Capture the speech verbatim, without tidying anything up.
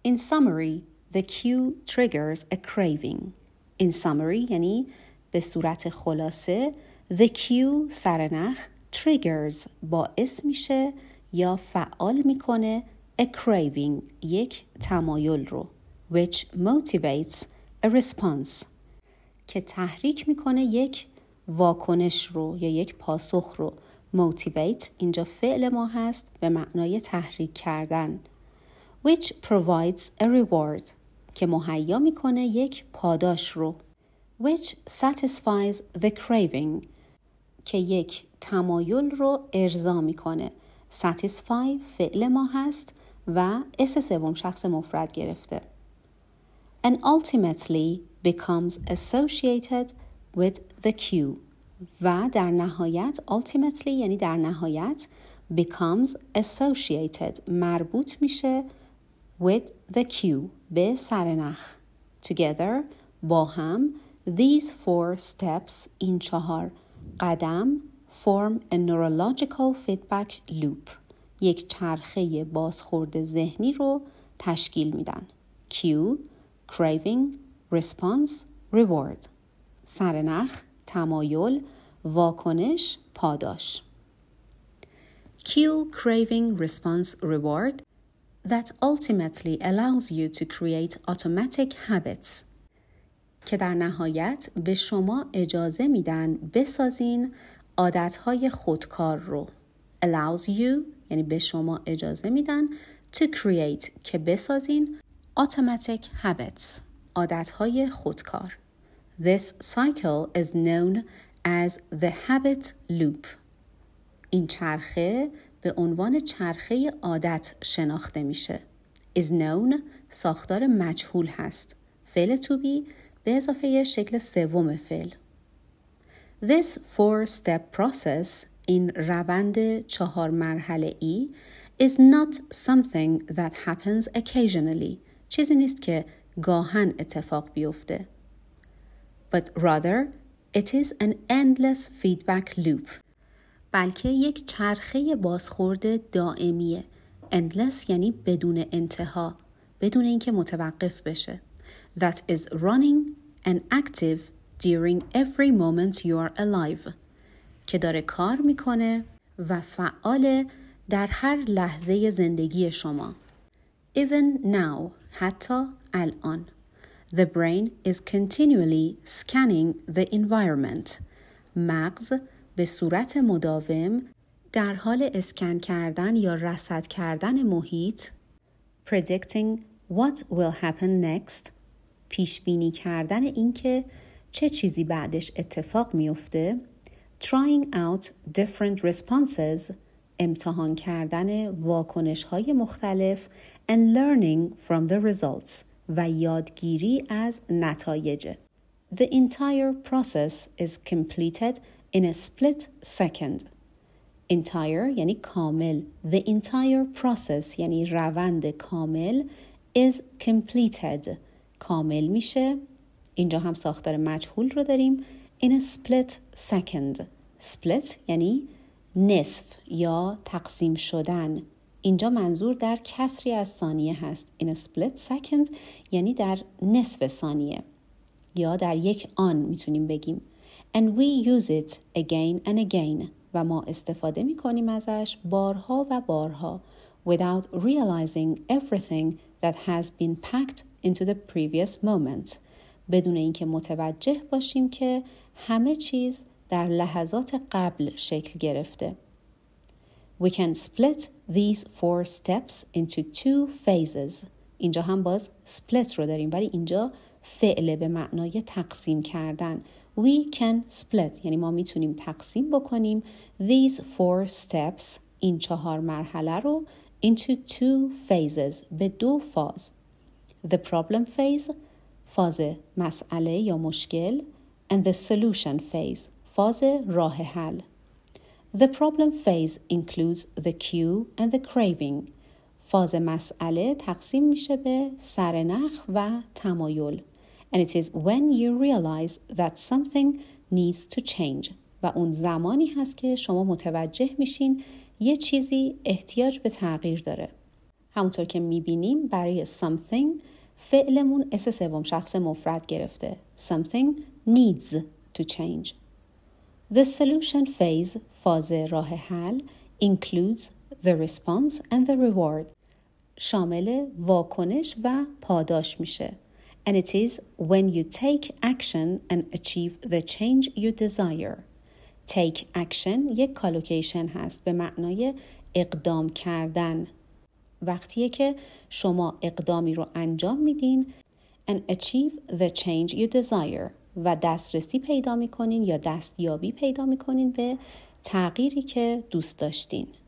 In summary, the cue triggers a craving. In summary یعنی به صورت خلاصه the cue سرنخ triggers باعث میشه یا فعال میکنه a craving یک تمایل رو which motivates a response که تحریک میکنه یک واکنش رو یا یک پاسخ رو. motivate اینجا فعل ما هست به معنای تحریک کردن. which provides a reward که مهیا میکنه یک پاداش رو. which satisfies the craving که یک تمایل رو ارضا میکنه. satisfy فعل ما هست و اس سوم شخص مفرد گرفته. and ultimately becomes associated with the cue و در نهایت ultimately یعنی در نهایت becomes associated مربوط میشه with the cue به سرنخ. together با هم these four steps این چهار قدم form a neurological feedback loop یک چرخه بازخورد ذهنی رو تشکیل میدن. cue craving response reward سرنخ تمایل واکنش پاداش. cue craving response reward that ultimately allows you to create automatic habits که در نهایت به شما اجازه میدن بسازین عادتهای خودکار رو. allows you یعنی به شما اجازه میدن to create که بسازین automatic habits عادتهای خودکار. This cycle is known as the habit loop. این چرخه به عنوان چرخه عادت شناخته میشه. is known ساختار مجهول هست. فعل to be به اضافه شکل سوم فعل. This four-step process این روند چهار مرحله ای is not something that happens occasionally. چیزی نیست که گاهن اتفاق بیفته. But rather, it is an endless feedback loop. بلکه یک چرخه بازخورد دائمیه. endless یعنی بدون انتها، بدون اینکه متوقف بشه. That is running and active during every moment you are alive. که داره کار میکنه و فعال در هر لحظه زندگی شما. Even now, حتی الان. The brain is continually scanning the environment. مغز به صورت مداوم در حال اسکن کردن یا رصد کردن محیط predicting what will happen next پیش بینی کردن اینکه چه چیزی بعدش اتفاق میفته trying out different responses امتحان کردن واکنش های مختلف and learning from the results و یادگیری از نتایج. The entire process is completed in a split second. Entire یعنی کامل. The entire process یعنی روند کامل is completed. کامل میشه. اینجا هم ساختار مجهول رو داریم. In a split second. Split یعنی نصف یا تقسیم شدن. اینجا منظور در کسری از ثانیه هست. In a split second یعنی در نصف ثانیه یا در یک آن میتونیم بگیم. And we use it again and again و ما استفاده میکنیم ازش بارها و بارها without realizing everything that has been packed into the previous moment بدون اینکه متوجه باشیم که همه چیز در لحظات قبل شکل گرفته. We can split these four steps into two phases. اینجا هم باز split رو داریم ولی اینجا فعل به معنای تقسیم کردن. We can split یعنی ما میتونیم تقسیم بکنیم these four steps این چهار مرحله رو into two phases به دو فاز. The problem phase فاز مسئله یا مشکل and the solution phase فاز راه حل. The problem phase includes the cue and the craving. فاز مسئله تقسیم میشه به سرنخ و تمایل. And it is when you realize that something needs to change. و اون زمانی هست که شما متوجه میشین یه چیزی احتیاج به تغییر داره. همونطور که میبینیم برای something فعلمون اس سوم شخص مفرد گرفته. Something needs to change. The solution phase فاز راه حل includes the response and the reward. شامل واکنش و پاداش میشه. And it is when you take action and achieve the change you desire. Take action یک کالوکیشن هست به معنای اقدام کردن. وقتیه که شما اقدامی رو انجام میدین and achieve the change you desire و دسترسی پیدا میکنین یا دستیابی پیدا میکنین به تغییری که دوست داشتین.